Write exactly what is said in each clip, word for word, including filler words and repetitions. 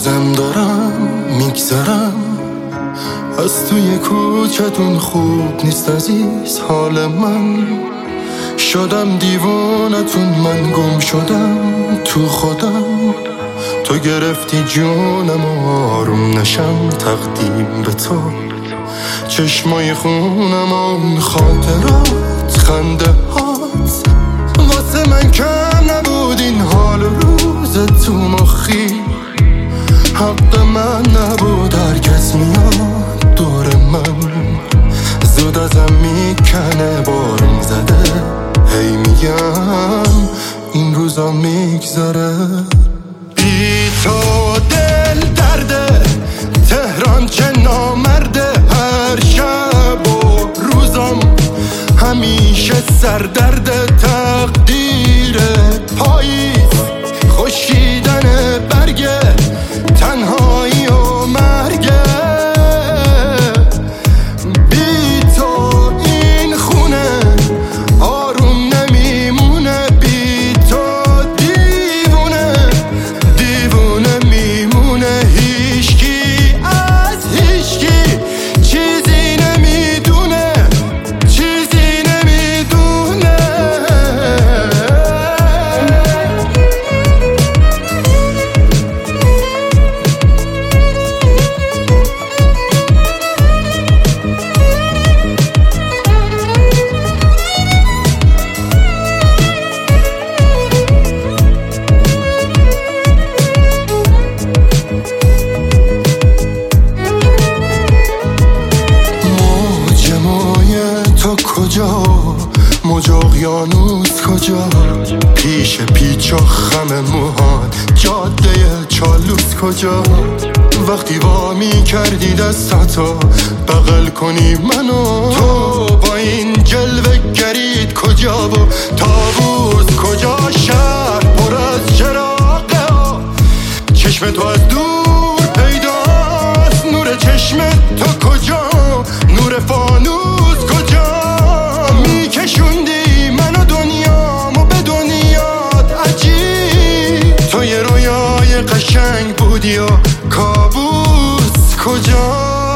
روزم دارم میگذرم از توی کوچتون، خوب نیست عزیز حال من. شدم دیوانتون، من گم شدم تو خودم. تو گرفتی جونم و آروم نشم تقدیم به تو. چشمای خونم اون خاطرات، خنده هات واسه من کم نبود. این حال روز تو مخی حق من نبود. هر کس میاد دور من زود ازم میکنه، بارون زده هی میگم این روزا میگذره. بی تو دل درده، تهران چه نامرده. هر شب و روزم همیشه سردرده. تقدیر پاییز خشکیدن برگه، تنهایی و مرگه. بی تو این خونه آروم نمیمونه. بی تو دیوونه دیوونه میمونه. هیچکی از هیچکی چیزی نمیدونه، چیزی نمیدونه. کجا موج اقیانوس کجا؟ پیش پیچ و خم موهات جاده چالوس کجا؟ وقتی وا می کردی دستاتو بغل کنی منو، تو با این جلوه گرید کجا و طاووس کجا؟ شهر پر از چراغه ها، چشم تو از دور پیداست. نور چشم تو کجا؟ نور فانوس کجا؟ میکشوندی منو دنیامو به دنیات عجیب. تو یه رویای قشنگ بودی و کابوس کجا؟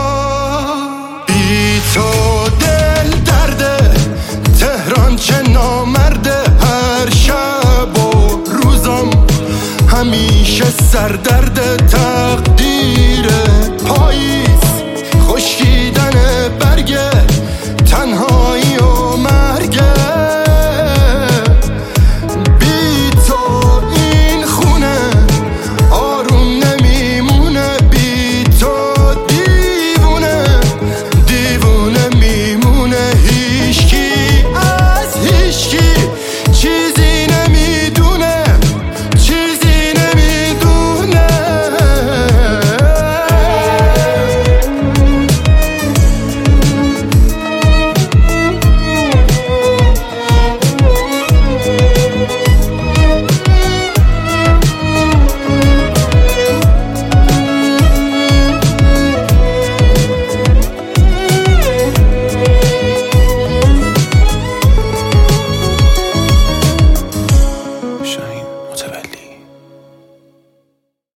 بی تو دل درده، تهران چه نامرده. هر شب و روزم همیشه سردرده. تق